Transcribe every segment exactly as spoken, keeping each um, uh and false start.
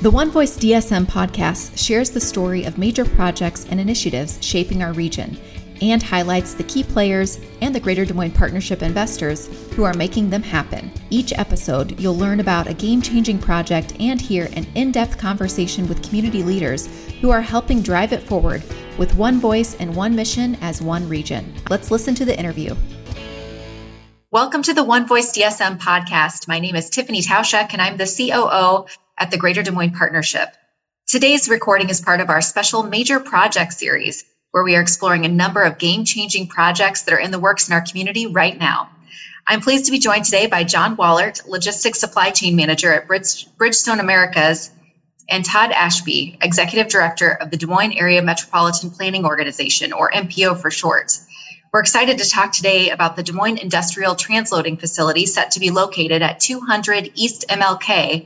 The One Voice D S M podcast shares the story of major projects and initiatives shaping our region and highlights the key players and the Greater Des Moines Partnership investors who are making them happen. Each episode, you'll learn about a game-changing project and hear an in-depth conversation with community leaders who are helping drive it forward with one voice and one mission as one region. Let's listen to the interview. Welcome to the One Voice D S M podcast. My name is Tiffany Tauschek, and I'm the C O O at the Greater Des Moines Partnership. Today's recording is part of our special Major Project series, where we are exploring a number of game-changing projects that are in the works in our community right now. I'm pleased to be joined today by John Wallert, Logistics Supply Chain Manager at Bridge- Bridgestone Americas, and Todd Ashby, Executive Director of the Des Moines Area Metropolitan Planning Organization, or M P O for short. We're excited to talk today about the Des Moines Industrial Transloading Facility set to be located at two hundred East M L K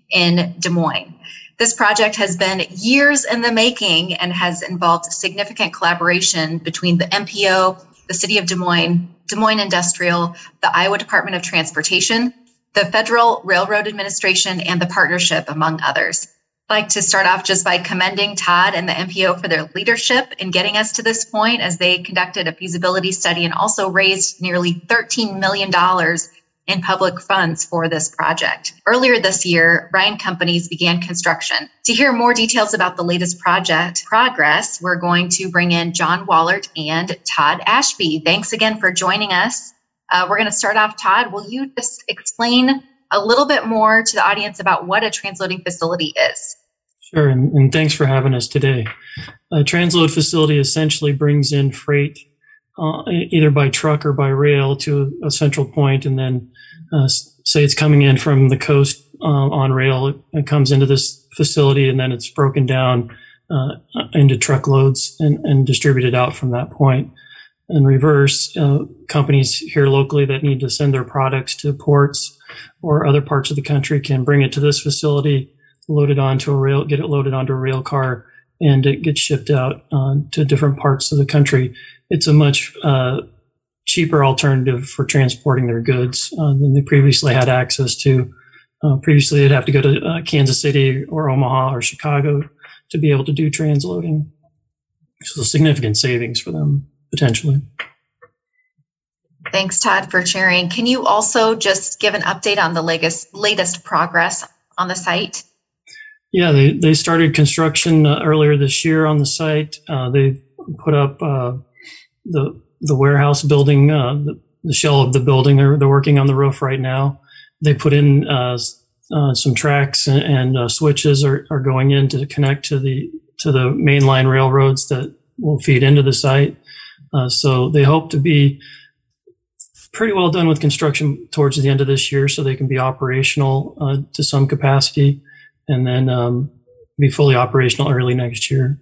in Des Moines. This project has been years in the making and has involved significant collaboration between the M P O, the City of Des Moines, Des Moines Industrial, the Iowa Department of Transportation, the Federal Railroad Administration, and the partnership, among others. I'd like to start off just by commending Todd and the M P O for their leadership in getting us to this point, as they conducted a feasibility study and also raised nearly thirteen million dollars in public funds for this project. Earlier this year, Ryan Companies began construction. To hear more details about the latest project progress, we're going to bring in John Wallert and Todd Ashby. Thanks again for joining us. Uh, we're going to start off. Todd, will you just explain a little bit more to the audience about what a transloading facility is? Sure, and, and thanks for having us today. A transload facility essentially brings in freight uh, either by truck or by rail to a central point, and then uh, say it's coming in from the coast uh, on rail. It, it comes into this facility, and then it's broken down uh, into truckloads and, and distributed out from that point. In reverse, uh, companies here locally that need to send their products to ports or other parts of the country can bring it to this facility, load it onto a rail, get it loaded onto a rail car, and it gets shipped out uh, to different parts of the country. It's a much uh, cheaper alternative for transporting their goods uh, than they previously had access to. Uh, previously, they'd have to go to uh, Kansas City or Omaha or Chicago to be able to do transloading. So significant savings for them, potentially. Thanks, Todd, for sharing. Can you also just give an update on the latest, latest progress on the site? Yeah, they, they started construction uh, earlier this year on the site. Uh, they've put up uh, the the warehouse building, uh, the, the shell of the building. They're, they're working on the roof right now. They put in uh, uh, some tracks and, and uh, switches are, are going in to connect to the to the mainline railroads that will feed into the site. Uh, so they hope to be pretty well done with construction towards the end of this year, so they can be operational uh, to some capacity, and then um, be fully operational early next year.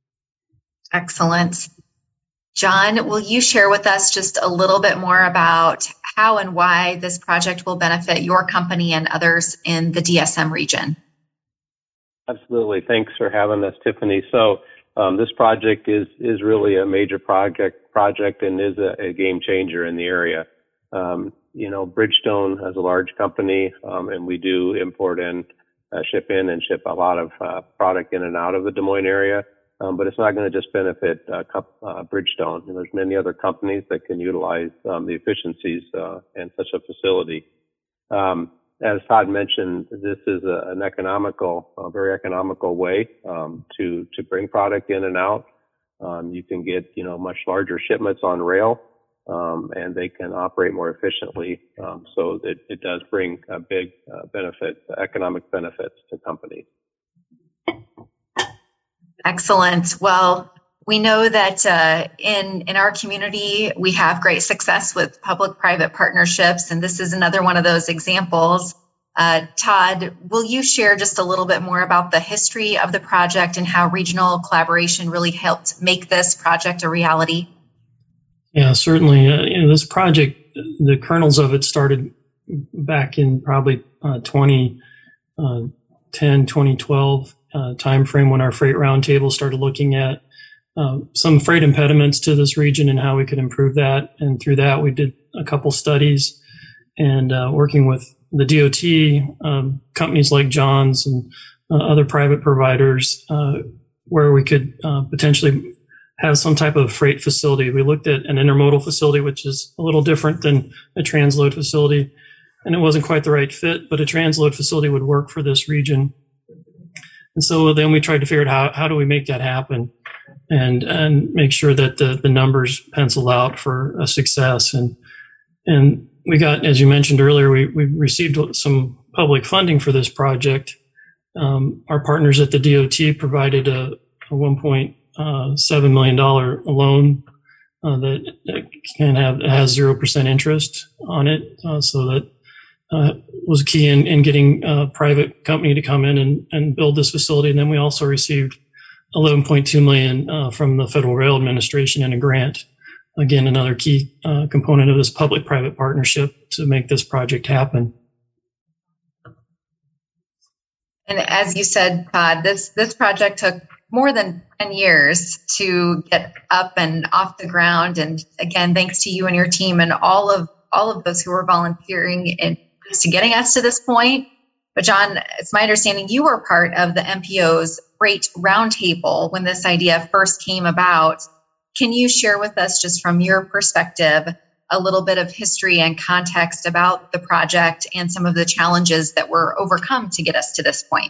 Excellent. John, will you share with us just a little bit more about how and why this project will benefit your company and others in the D S M region? Absolutely. Thanks for having us, Tiffany. So um, this project is is really a major project project and is a, a game changer in the area. Um, you know, Bridgestone is a large company, um, and we do import in, uh, ship in and ship a lot of uh, product in and out of the Des Moines area. Um, but it's not going to just benefit uh, uh, Bridgestone. And there's many other companies that can utilize um, the efficiencies uh, in such a facility. Um, as Todd mentioned, this is a, an economical, a very economical way um, to to bring product in and out. Um, you can get, you know, much larger shipments on rail. Um, and they can operate more efficiently. Um, so it, it does bring a big uh, benefit, economic benefits to companies. Excellent. Well, we know that uh, in, in our community, we have great success with public-private partnerships, and this is another one of those examples. Uh, Todd, will you share just a little bit more about the history of the project and how regional collaboration really helped make this project a reality? Yeah, certainly. Uh, you know, this project, the kernels of it started back in probably uh, twenty ten, twenty twelve uh, timeframe when our freight roundtable started looking at uh, some freight impediments to this region and how we could improve that. And through that, we did a couple studies and uh, working with the D O T, um, companies like John's and uh, other private providers uh, where we could uh, potentially have some type of freight facility. We looked at an intermodal facility, which is a little different than a transload facility, and it wasn't quite the right fit, but a transload facility would work for this region. And so then we tried to figure out how, how do we make that happen and and make sure that the, the numbers pencil out for a success. And and we got, as you mentioned earlier, we, we received some public funding for this project. Um, our partners at the D O T provided a, a one point seven million dollars loan uh, that, that can have has zero percent interest on it, uh, so that uh, was key in, in getting a private company to come in and, and build this facility. And then we also received eleven point two million dollars uh, from the Federal Rail Administration in a grant. Again, another key uh, component of this public-private partnership to make this project happen. And as you said, Todd, this this project took more than ten years to get up and off the ground. And again, thanks to you and your team and all of all of those who are volunteering and to getting us to this point. But John, it's my understanding you were part of the M P O's Freight Roundtable when this idea first came about. Can you share with us, just from your perspective, a little bit of history and context about the project and some of the challenges that were overcome to get us to this point?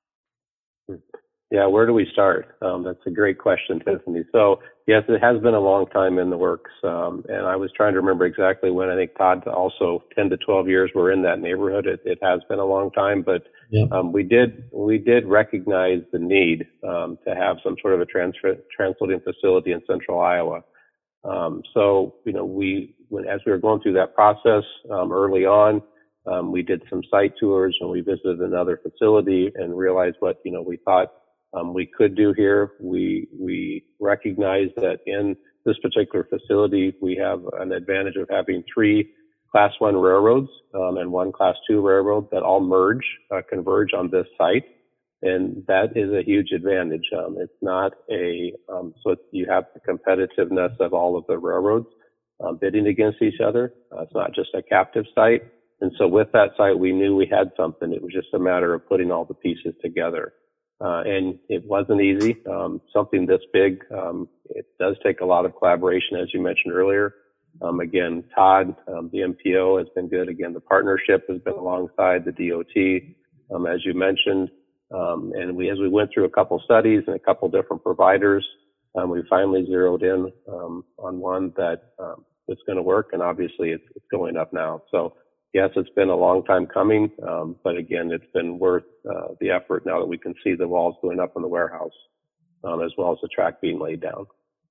Yeah, where do we start? Um, that's a great question, Tiffany. So, yes, it has been a long time in the works. Um, and I was trying to remember exactly when. I think Todd also ten to twelve years were in that neighborhood. It, it has been a long time, but yeah. um, we did we did recognize the need um, to have some sort of a transfer, transloading facility in central Iowa. Um, so, you know, we when, as we were going through that process um, early on, um, we did some site tours and we visited another facility and realized what, you know, we thought Um, we could do here. We we recognize that in this particular facility, we have an advantage of having three Class One railroads um, and one Class Two railroad that all merge, uh, converge on this site, and that is a huge advantage. Um, it's not a um, so it's, you have the competitiveness of all of the railroads uh, bidding against each other. Uh, it's not just a captive site, and so with that site, we knew we had something. It was just a matter of putting all the pieces together. Uh, and it wasn't easy. Um, something this big, um, it does take a lot of collaboration, as you mentioned earlier. Um, again, Todd, um, the M P O has been good. Again, the partnership has been alongside the D O T, um, as you mentioned. Um, and we, as we went through a couple studies and a couple different providers, um, we finally zeroed in um, on one that um, is going to work. And obviously, it's, it's going up now. So. Yes, it's been a long time coming, um, but again, it's been worth uh, the effort now that we can see the walls going up in the warehouse, um, as well as the track being laid down.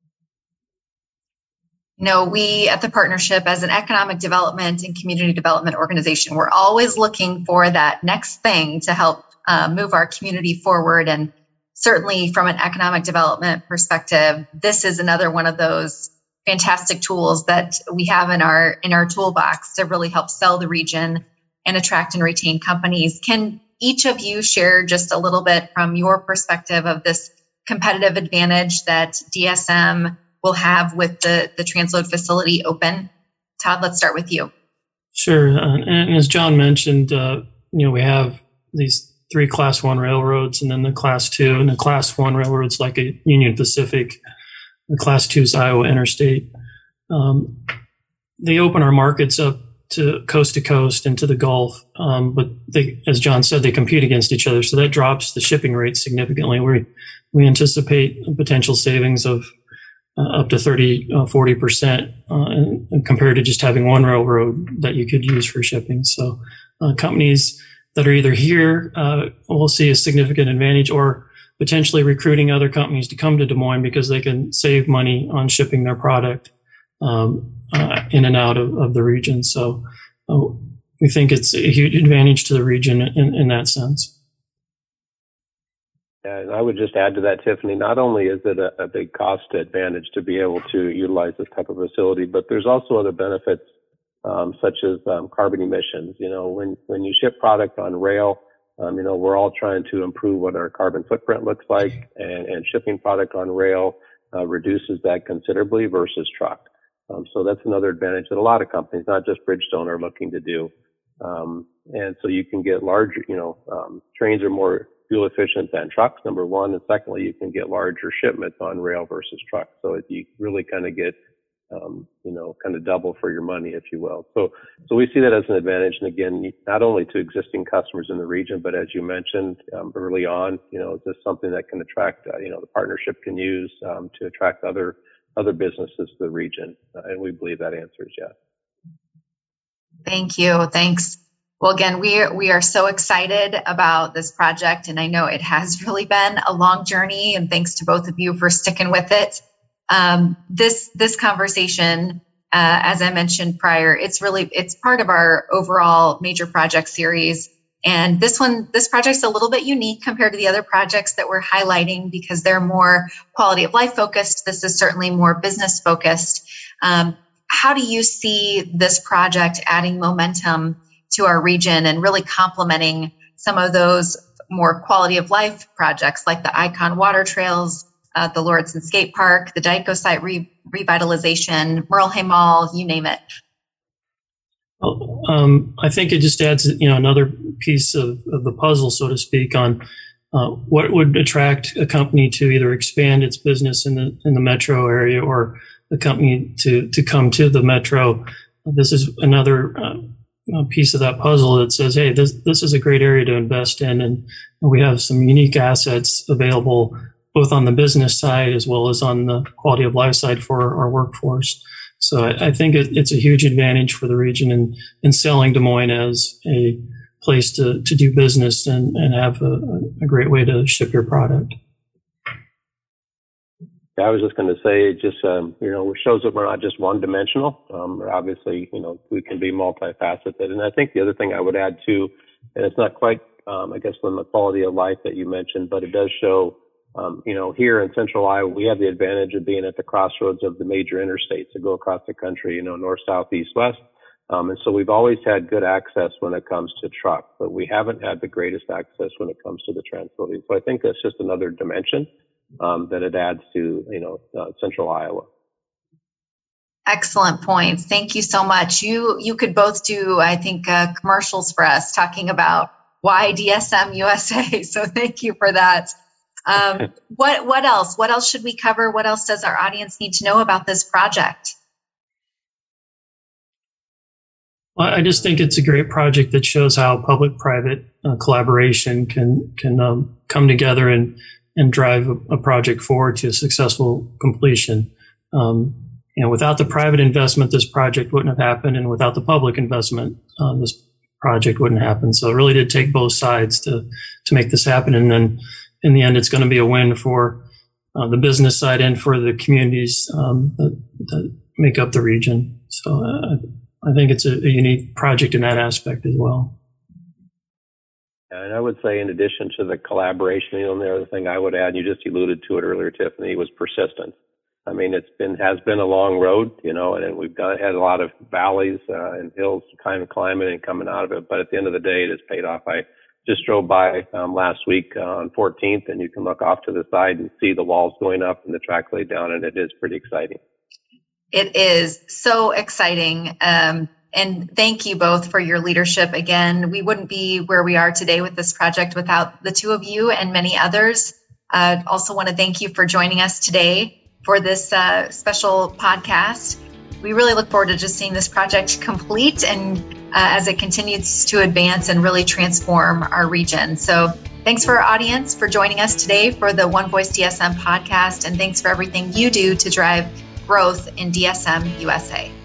You know, we at the partnership, as an economic development and community development organization, we're always looking for that next thing to help uh, move our community forward. And certainly from an economic development perspective, this is another one of those fantastic tools that we have in our in our toolbox to really help sell the region and attract and retain companies. Can each of you share just a little bit from your perspective of this competitive advantage that D S M will have with the, the transload facility open? Todd, let's start with you. Sure. Uh, and as John mentioned, uh, you know, we have these three Class One railroads and then the Class Two, and the Class One railroads like a Union Pacific. The Class Two is Iowa Interstate. Um, they open our markets up to coast to coast and to the Gulf, um, but they, as John said, they compete against each other, so that drops the shipping rates significantly. We we anticipate potential savings of uh, up to thirty, forty percent uh, compared to just having one railroad that you could use for shipping. So uh, companies that are either here uh, will see a significant advantage, or potentially recruiting other companies to come to Des Moines because they can save money on shipping their product um, uh, in and out of, of the region. So uh, we think it's a huge advantage to the region in, in that sense. Yeah, and I would just add to that, Tiffany, not only is it a, a big cost advantage to be able to utilize this type of facility, but there's also other benefits um, such as um, carbon emissions. You know, when, when you ship product on rail, Um, you know, we're all trying to improve what our carbon footprint looks like, and, and shipping product on rail uh, reduces that considerably versus truck. Um, so that's another advantage that a lot of companies, not just Bridgestone, are looking to do. Um, and so you can get larger, you know, um, trains are more fuel efficient than trucks, number one. And secondly, you can get larger shipments on rail versus truck. So it, you really kind of get, um, you know, kind of double for your money, if you will. So, so we see that as an advantage. And again, not only to existing customers in the region, but as you mentioned, um, early on, you know, is this something that can attract, uh, you know, the partnership can use, um, to attract other, other businesses to the region. Uh, and we believe that answer is yes. Thank you. Thanks. Well, again, we are, we are so excited about this project, and I know it has really been a long journey, and thanks to both of you for sticking with it. Um, this, this conversation, uh, as I mentioned prior, it's really, it's part of our overall major project series. And this one, this project's a little bit unique compared to the other projects that we're highlighting because they're more quality of life focused. This is certainly more business focused. Um, how do you see this project adding momentum to our region and really complementing some of those more quality of life projects like the Icon Water Trails, uh, the Lauritsen Skate Park, the Dyko site re- revitalization, Merle Mall, you name it? Well, um, I think it just adds, you know, another piece of, of the puzzle, so to speak, on uh, what would attract a company to either expand its business in the in the metro area or a company to to come to the metro. This is another uh, piece of that puzzle that says, hey, this this is a great area to invest in, and we have some unique assets available both on the business side as well as on the quality of life side for our workforce. So I, I think it, it's a huge advantage for the region in, in selling Des Moines as a place to, to do business and, and have a, a great way to ship your product. Yeah, I was just going to say, it just, um, you know, it shows that we're not just one dimensional. Um, obviously, you know, we can be multifaceted. And I think the other thing I would add too, and it's not quite, um, I guess, from the quality of life that you mentioned, but it does show, Um, you know, here in central Iowa, we have the advantage of being at the crossroads of the major interstates that go across the country, you know, north, south, east, west. Um, and so we've always had good access when it comes to truck, but we haven't had the greatest access when it comes to the Transmobility. So I think that's just another dimension um, that it adds to, you know, uh, central Iowa. Excellent points. Thank you so much. You you could both do, I think, uh, commercials for us talking about why D S M U S A. So thank you for that. Um, what what else? What else should we cover? What else does our audience need to know about this project? Well, I just think it's a great project that shows how public-private uh, collaboration can can um, come together and and drive a, a project forward to a successful completion. Um, you know, without the private investment, this project wouldn't have happened, and without the public investment, uh, this project wouldn't happen. So it really did take both sides to to make this happen, and then in the end, it's going to be a win for uh, the business side and for the communities um, that, that make up the region. So uh, I think it's a, a unique project in that aspect as well. And I would say, in addition to the collaboration, you know, the other thing I would add, you just alluded to it earlier, Tiffany, was persistence. I mean, it's been has been a long road, you know, and we've done, had a lot of valleys uh, and hills kind of climbing and coming out of it. But at the end of the day, it has paid off. I just drove by um, last week uh, on fourteenth, and you can look off to the side and see the walls going up and the track laid down, and it is pretty exciting. It is so exciting. Um, and thank you both for your leadership. Again, we wouldn't be where we are today with this project without the two of you and many others. I uh, also want to thank you for joining us today for this uh, special podcast. We really look forward to just seeing this project complete and uh, as it continues to advance and really transform our region. So thanks for our audience for joining us today for the One Voice D S M podcast. And thanks for everything you do to drive growth in D S M U S A.